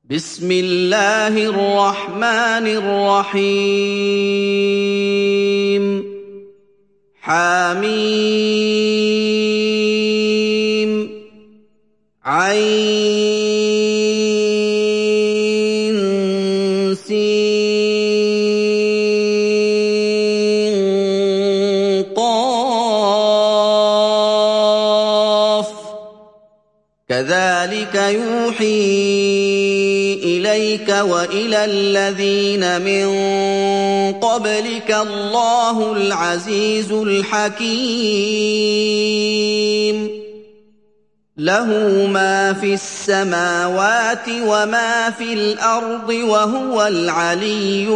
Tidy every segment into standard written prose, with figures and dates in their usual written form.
بسم الله الرحمن الرحيم حميم عين سين قاف كذلك يوحي إليك وإلى الذين من قبلك الله العزيز الحكيم له ما في السماوات وما في الأرض وهو العلي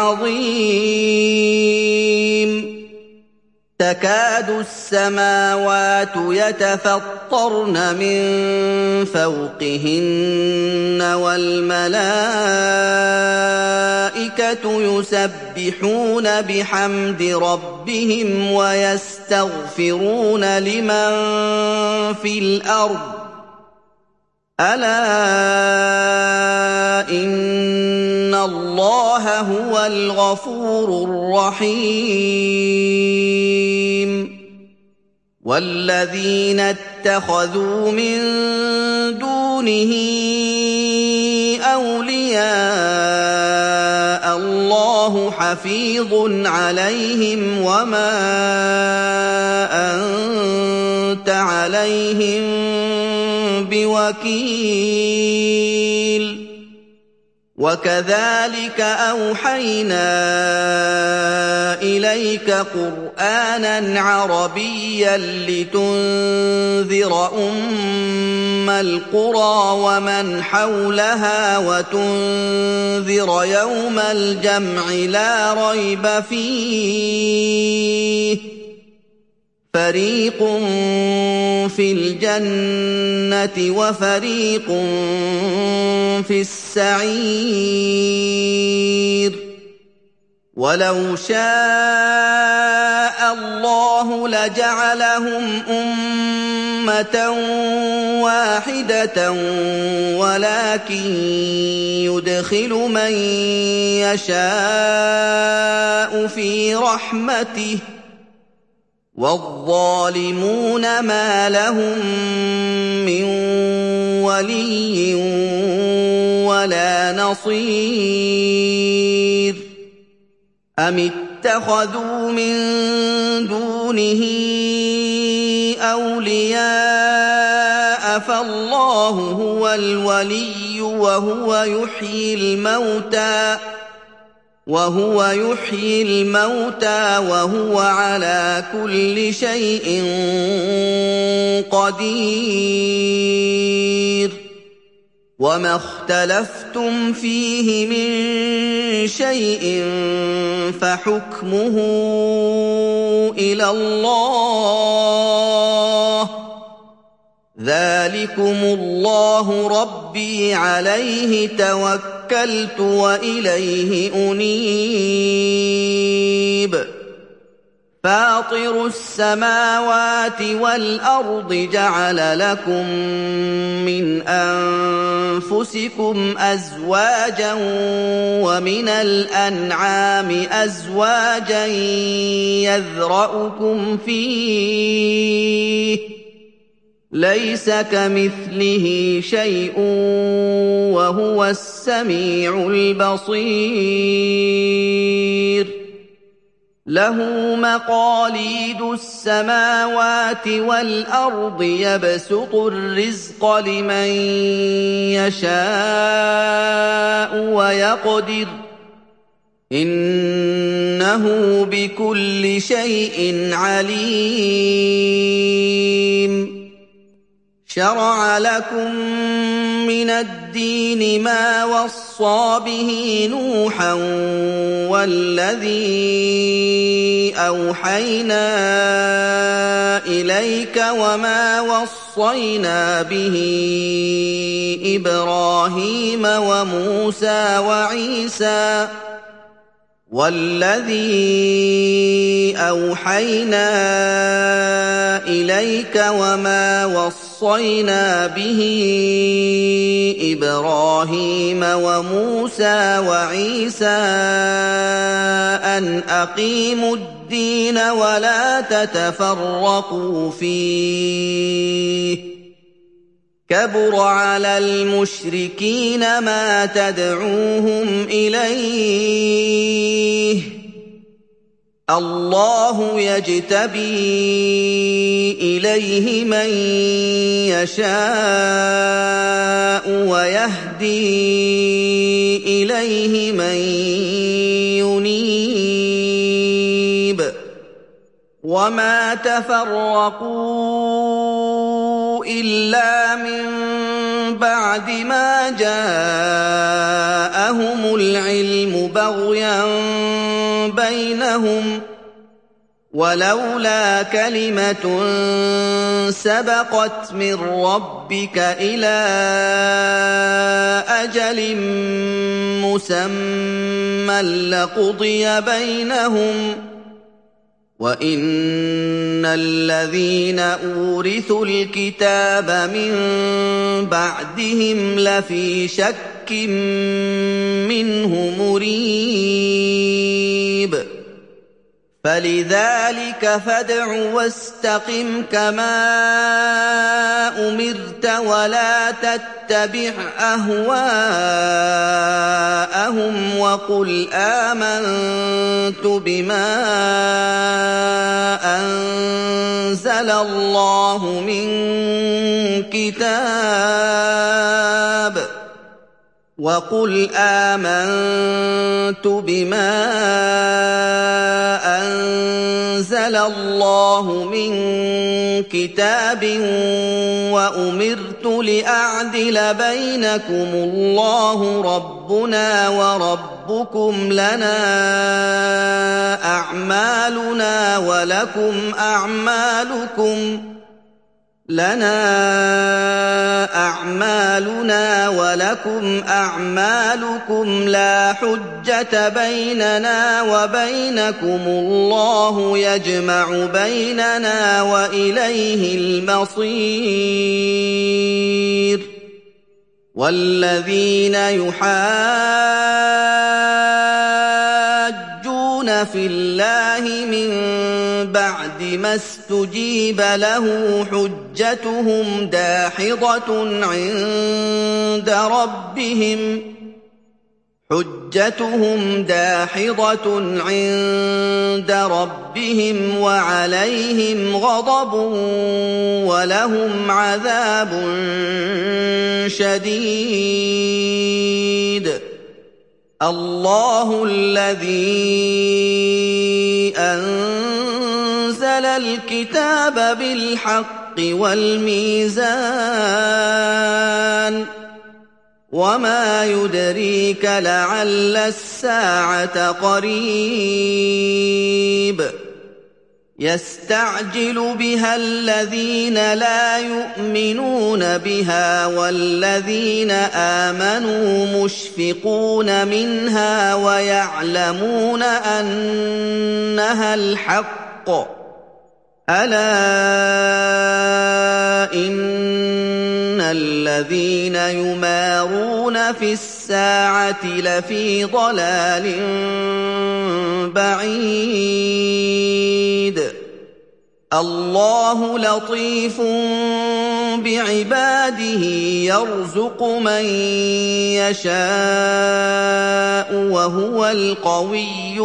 العظيم تكاد السماوات يتفطرن من فوقهن والملائكة يسبحون بحمد ربهم ويستغفرون لمن في الأرض ألا إن الله هو الغفور الرحيم والذين اتخذوا من دونه أولياء الله حفيظ عليهم وما أنت عليهم بوكيل وكذلك أوحينا إليك قرآناً عربياً لتنذر أم القرى ومن حولها وتنذر يوم الجمع لا ريب فيه فريق في الجنة وفريق في السعير ولو شاء الله لجعلهم أمة واحدة ولكن يدخل من يشاء في رحمته والظالمون ما لهم من ولي ولا نصير أم اتخذوا من دونه أولياء فالله هو الولي وهو يحيي الموتى وهو على كل شيء قدير وما اختلفتم فيه من شيء فحكمه إلى الله ذلكم الله ربي عليه توكلت وإليه أنيب فاطر السماوات والأرض جعل لكم من أنفسكم أزواجا ومن الأنعام أزواجا يذرأكم فيه ليس كمثله شيء وهو السميع البصير له مقاليد السماوات والأرض يبسط الرزق لمن يشاء ويقدر إنه بكل شيء عليم شرع لكم من الدين ما وصى به نوحا والذي أوحينا إليك وما وصينا به إبراهيم وموسى وعيسى وَالَّذِي أَوْحَيْنَا إِلَيْكَ وَمَا وَصَّيْنَا بِهِ إِبْرَاهِيمَ وَمُوسَىٰ وَعِيسَىٰ أَنْ أَقِيمُوا الدِّينَ وَلَا تَتَفَرَّقُوا فِيهِ ۚ كَبُرَ عَلَى الْمُشْرِكِينَ مَا تَدْعُوهُمْ إِلَيْهِ ۚ اللَّهُ يَجْتَبِي إِلَيْهِ مَن يَشَاءُ وَيَهْدِي إِلَيْهِ مَن يُنِيبُ ۚ وَمَا تَفَرَّقُوا إِلَّا مِن بَعْدِ مَا جَاءَهُمُ الْعِلْمُ بَغْيًا بَيْنَهُمْ ۚ وَلَوْلَا كَلِمَةٌ سَبَقَتْ مِن رَّبِّكَ إِلَىٰ أَجَلٍ مُّسَمًّى لَّقُضِيَ بَيْنَهُمْ ۚ وَإِنَّ الَّذِينَ أُورِثُوا الْكِتَابَ مِن بَعْدِهِمْ لَفِي شَكٍّ مِّنْهُ مُرِيبٍ فَلِذَٰلِكَ فَادْعُ وَاسْتَقِمْ كَمَا أُمِرْتَ وَلَا تَتَّبِعْ أَهْوَاءَهُمْ وَقُلْ آمَنتُ بِمَا أَنزَلَ اللَّهُ مِن كِتَابٍ وَأُمِرْتُ لِأَعْدِلَ بَيْنَكُمُ اللَّهُ رَبُّنَا وَرَبُّكُمْ لَنَا أَعْمَالُنَا وَلَكُمْ أَعْمَالُكُمْ لَا حُجَّةَ بَيْنَنَا وَبَيْنَكُمُ اللَّهُ يَجْمَعُ بَيْنَنَا وَإِلَيْهِ الْمَصِيرُ وَالَّذِينَ يُحَاجُّونَ فِي اللَّهِ مِن بَعْدِ مَا اسْتُجِيبَ لَهُ حُجَّتُهُمْ دَاحِضَةٌ عِندَ رَبِّهِمْ وَعَلَيْهِمْ غَضَبٌ وَلَهُمْ عَذَابٌ شَدِيدٌ اللَّهُ الَّذِي أَنزَلَ الْكِتَابَ بِالْحَقِّ وَالْمِيزَانَ وَمَا يُدْرِيكَ لَعَلَّ السَّاعَةَ قَرِيبٌ يَسْتَعْجِلُ بِهَا الَّذِينَ لَا يُؤْمِنُونَ بِهَا وَالَّذِينَ آمَنُوا مُشْفِقُونَ مِنْهَا وَيَعْلَمُونَ أَنَّهَا الْحَقُّ ۗ أَلَا إِنَّ الَّذِينَ يُمَارُونَ فِي السَّاعَةِ لَفِي ضَلَالٍ بَعِيدٍ اللَّهُ لَطِيفٌ بِعِبَادِهِ يَرْزُقُ مَن يَشَاءُ وَهُوَ الْقَوِيُّ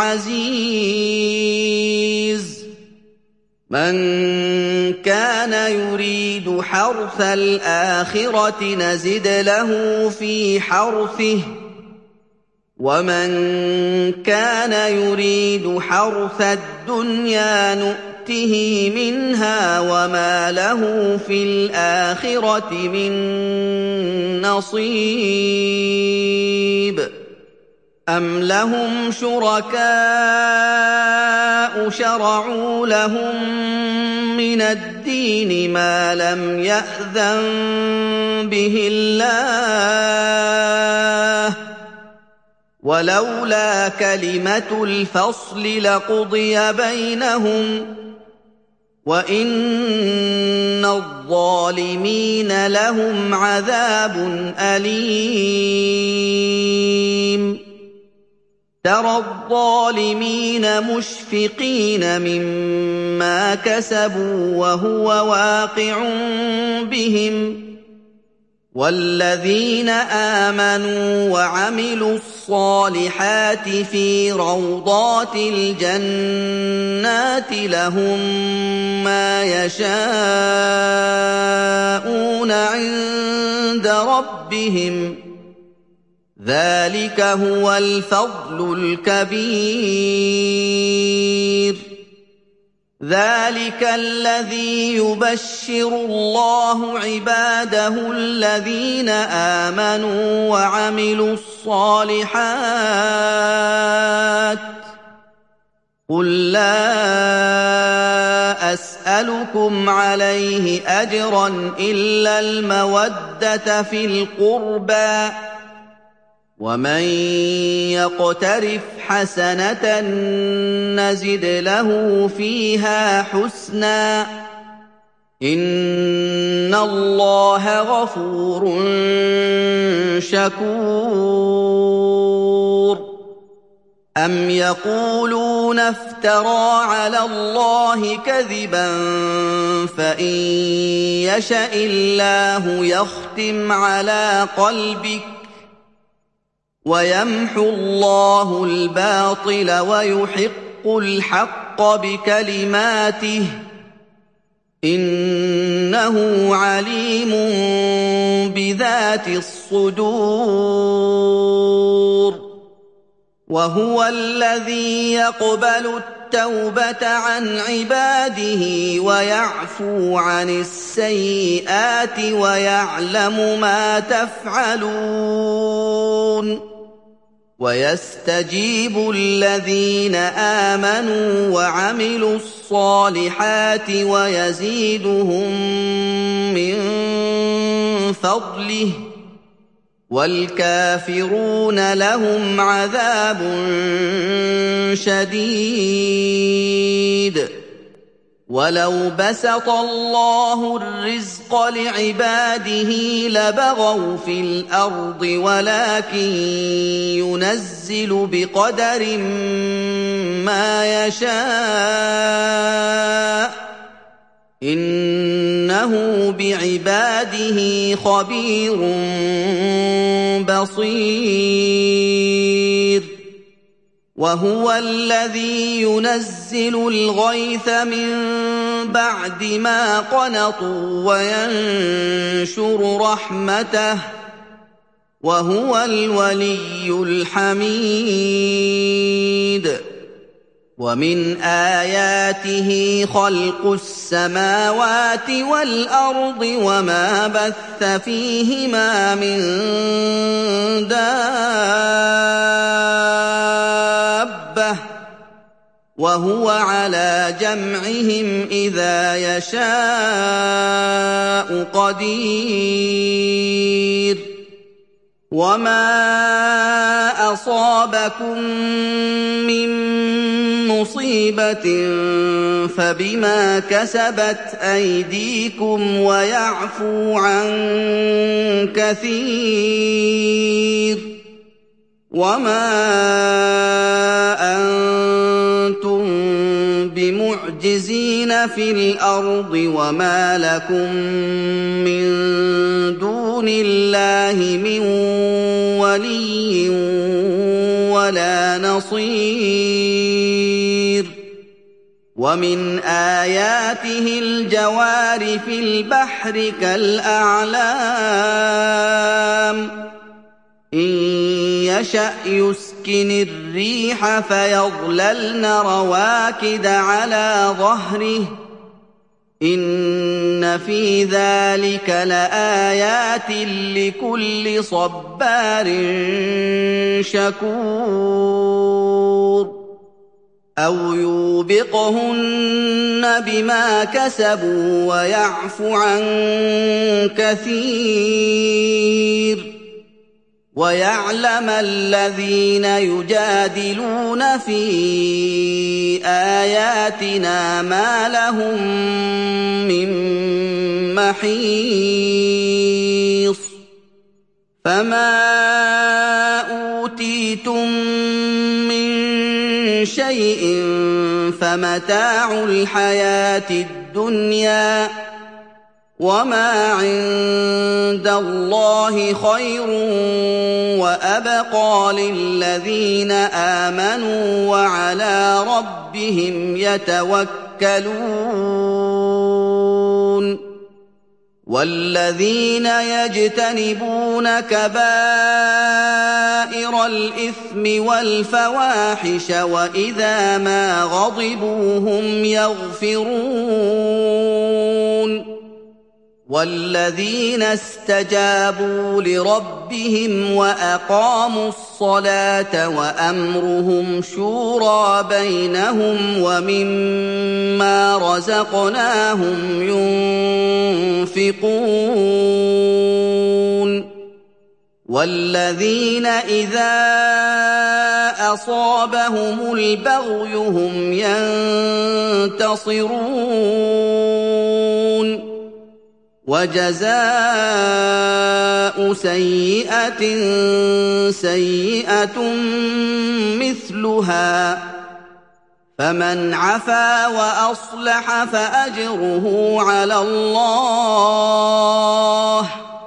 الْعَزِيزُ مَن كَانَ يُرِيدُ حَرْثَ الْآخِرَةِ نَزِدْ لَهُ فِي حَرْثِهِ ۖ وَمَن كَانَ يُرِيدُ حَرْثَ الدُّنْيَا نُؤْتِهِ مِنْهَا وَمَا لَهُ فِي الْآخِرَةِ مِن نَّصِيبٍ أَمْ لَهُمْ شُرَكَاءُ شَرَعُوا لَهُم مِّنَ الدِّينِ مَا لَمْ يَأْذَن بِهِ اللَّهُ ولولا كلمة الفصل لقضي بينهم وإن الظالمين لهم عذاب أليم ترى الظالمين مشفقين مما كسبوا وهو واقع بهم والذين آمنوا وعملوا الصالحات في روضات الجنات لهم ما يشاءون عند ربهم ذلك هو الفضل الكبير ذلك الذي يبشر الله عباده الذين آمنوا وعملوا الصالحات قل لا أسألكم عليه أجرا إلا المودة في القربى ومن يقترف حسنة نزد له فيها حسنا إن الله غفور شكور أم يقولون افترى على الله كذبا فإن يشأ الله يختم على قلبك ويمحو الله الباطل ويحق الحق بكلماته إنه عليم بذات الصدور وهو الذي يقبل التوبة عن عباده ويعفو عن السيئات ويعلم ما تفعلون ويستجيب الذين آمنوا وعملوا الصالحات ويزيدهم من فضله والكافرون لهم عذاب شديد ولو بسط الله الرزق لعباده لبغوا في الأرض ولكن ينزل بقدر ما يشاء إنه بعباده خبير بصير وهو الذي ينزل الغيث من بعد ما قنطوا وينشر رحمته وهو الولي الحميد ومن آياته خلق السماوات والأرض وما بث فيهما من دابة وهو على جمعهم إذا يشاء قدير وما أصابكم من مصيبة فبما كسبت أيديكم ويعفو عن كثير وما أنتم بمعجزين في الأرض وما لكم من دون الله من ولي ولا نصير ومن آياته الجوار في البحر كالأعلام إن يشأ يسكن الريح فيظللن رواكد على ظهره إن في ذلك لآيات لكل صبار شكور أو يوبقهن بما كسبوا ويعفو عن كثير وَيَعْلَمَ الَّذِينَ يُجَادِلُونَ فِي آيَاتِنَا مَا لَهُم مِّن مَّحِيصٍ فَمَا أُوتِيتُم مِّن شَيْءٍ فَمَتَاعُ الْحَيَاةِ الدُّنْيَا وَمَا عِندَ اللَّهِ خَيْرٌ وَأَبْقَىٰ لِلَّذِينَ آمَنُوا وَعَلَىٰ رَبِّهِمْ يَتَوَكَّلُونَ وَالَّذِينَ يَجْتَنِبُونَ كَبَائِرَ الْإِثْمِ وَالْفَوَاحِشَ وَإِذَا مَا غَضِبُوا هُمْ يَغْفِرُونَ وَالَّذِينَ اسْتَجَابُوا لِرَبِّهِمْ وَأَقَامُوا الصَّلَاةَ وَأَمْرُهُمْ شُورَىٰ بَيْنَهُمْ وَمِمَّا رَزَقْنَاهُمْ يُنفِقُونَ وَالَّذِينَ إِذَا أَصَابَهُمُ الْبَغْيُ هُمْ يَنتَصِرُونَ وَجَزَاءُ سَيِّئَةٍ سَيِّئَةٌ مِّثْلُهَا فَمَنْ عَفَا وَأَصْلَحَ فَأَجْرُهُ عَلَى اللَّهِ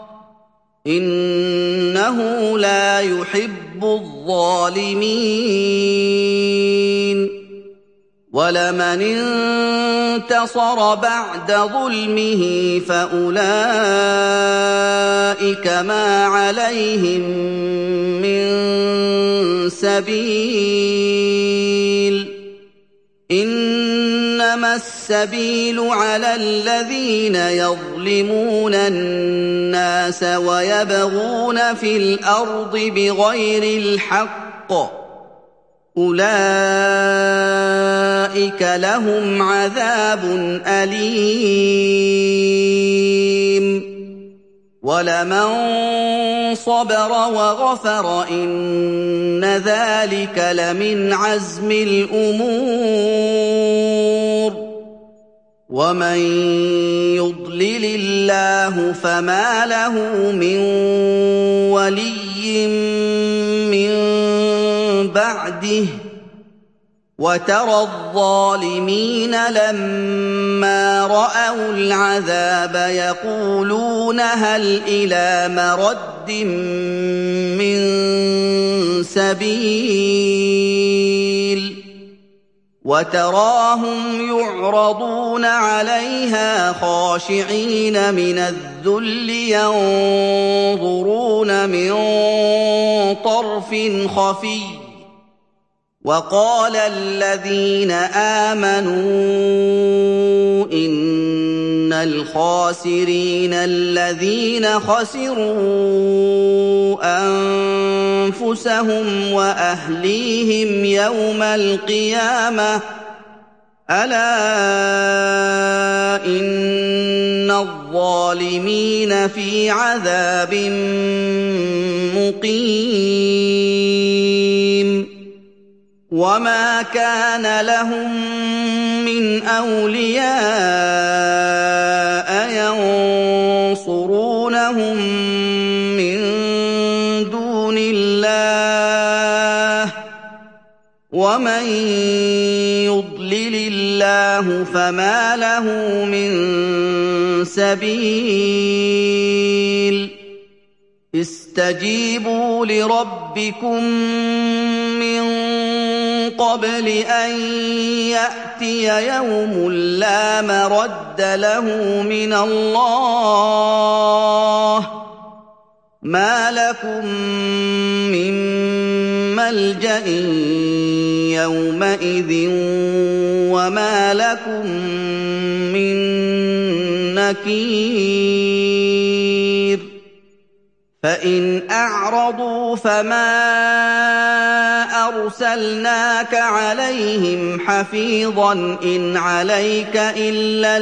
إِنَّهُ لَا يُحِبُّ الظَّالِمِينَ وَلَمَنِ انتَصَرَ بَعْدَ ظُلْمِهِ فَأُولَٰئِكَ مَا عَلَيْهِم مِّن سَبِيلٍ إِنَّمَا السَّبِيلُ عَلَى الَّذِينَ يَظْلِمُونَ النَّاسَ وَيَبْغُونَ فِي الْأَرْضِ بِغَيْرِ الْحَقِّ أُولَٰئِكَ لَهُمْ عَذَابٌ أَلِيمٌ وَلَمَن صَبَرَ وَغَفَرَ إِنَّ ذَٰلِكَ لَمِنْ عَزْمِ الْأُمُورِ وَمَن يُضْلِلِ اللَّهُ فَمَا لَهُ مِن وَلِيٍّ مِّن بَعْدِهِ وَتَرَى الظَّالِمِينَ لَمَّا رَأَوُا الْعَذَابَ يَقُولُونَ هَلْ إِلَىٰ مَرَدٍّ مِّن سَبِيلٍ وَتَرَاهُمْ يُعْرَضُونَ عَلَيْهَا خَاشِعِينَ مِنَ الذُّلِّ يَنظُرُونَ مِن طَرْفٍ خَفِيٍّ وَقَالَ الَّذِينَ آمَنُوا إِنَّ الْخَاسِرِينَ الَّذِينَ خَسِرُوا أَنفُسَهُمْ وَأَهْلِيهِمْ يَوْمَ الْقِيَامَةِ أَلَا إِنَّ الظَّالِمِينَ فِي عَذَابٍ مُّقِيمٍ وَمَا كَانَ لَهُم مِّنْ أَوْلِيَاءَ يَنصُرُونَهُم مِّن دُونِ اللَّهِ وَمَن يُضْلِلِ اللَّهُ فَمَا لَهُ مِن سَبِيلٍ اسْتَجِيبُوا لِرَبِّكُم مِّن قَبْلِ أَن يَأْتِيَ يَوْمٌ لَّا مَرَدَّ لَهُ مِنَ اللَّهِ مَا لَكُم مِّن مَّلْجَإٍ يَوْمَئِذٍ وَمَا لَكُم مِّن نَّكِيرٍ فَإِنْ أَعْرَضُوا فَمَا أَرْسَلْنَاكَ عَلَيْهِمْ حَفِيظًا إِنْ عَلَيْكَ إِلَّا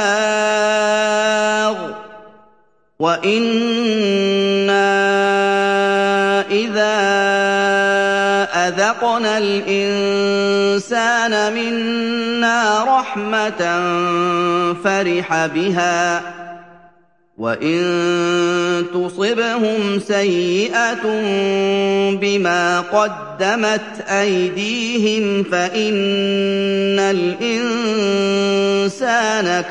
الْبَلَاغُ وَإِنَّا إِذَا أَذَقْنَا الْإِنسَانَ مِنَّا رَحْمَةً فَرِحَ بِهَا وَإِن تُصِبْهُمْ سَيِّئَةٌ بِمَا قَدَّمَتْ أَيْدِيهِمْ فَإِنَّ الْإِنسَانَ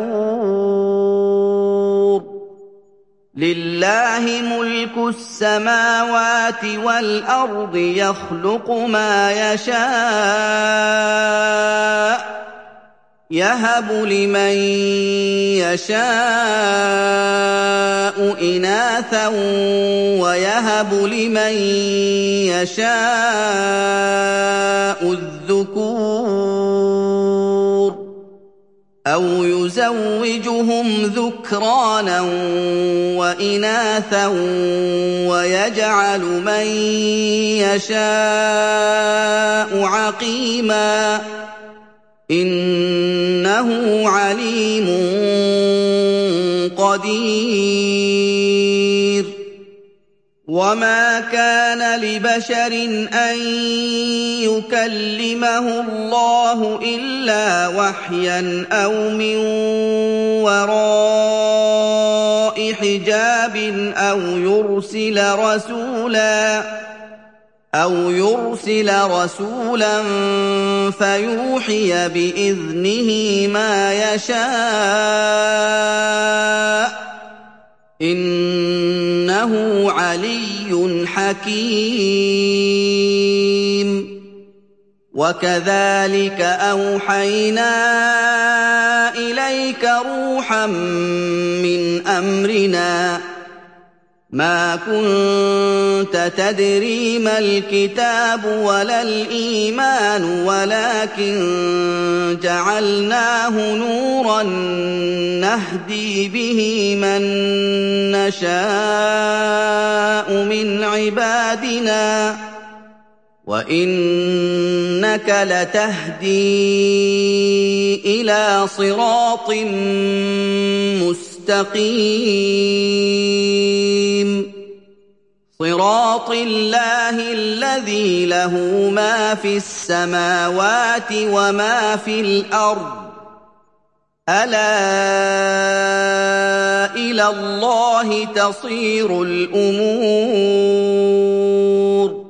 كَفُورٌ لِلَّهِ مُلْكُ السَّمَاوَاتِ وَالْأَرْضِ يَخْلُقُ مَا يَشَاءُ يَهَبُ لِمَن يَشَاءُ إِنَاثًا وَيَهَبُ لِمَن يَشَاءُ الذُّكُورَ أَوْ يُزَوِّجُهُمْ ذُكْرَانًا وَإِنَاثًا وَيَجْعَلُ مَن يَشَاءُ عَقِيمًا إِنَّهُ عَلِيمٌ قَدِيرٌ وَمَا كَانَ لِبَشَرٍ أَن يُكَلِّمَهُ اللَّهُ إِلَّا وَحْيًا أَوْ مِن وَرَاءِ حِجَابٍ أَوْ يُرْسِلَ رَسُولًا فَيُوحِيَ بِإِذْنِهِ مَا يَشَاءُ إِنَّهُ عَلِيٌّ حَكِيمٌ وَكَذَلِكَ أَوْحَيْنَا إِلَيْكَ رُوحًا مِّنْ أَمْرِنَا مَا كُنتَ تَدْرِي مَا الْكِتَابُ وَلَا الْإِيمَانُ وَلَٰكِن جَعَلْنَاهُ نُورًا نَّهْدِي بِهِ مَن نَّشَاءُ مِنْ عِبَادِنَا ۚ وَإِنَّكَ لَتَهْدِي إِلَىٰ صِرَاطٍ مُّسْتَقِيمٍ صِرَاطِ اللَّهِ الَّذِي لَهُ مَا فِي السَّمَاوَاتِ وَمَا فِي الْأَرْضِ ۗ أَلَا إِلَى اللَّهِ تَصِيرُ الْأُمُورُ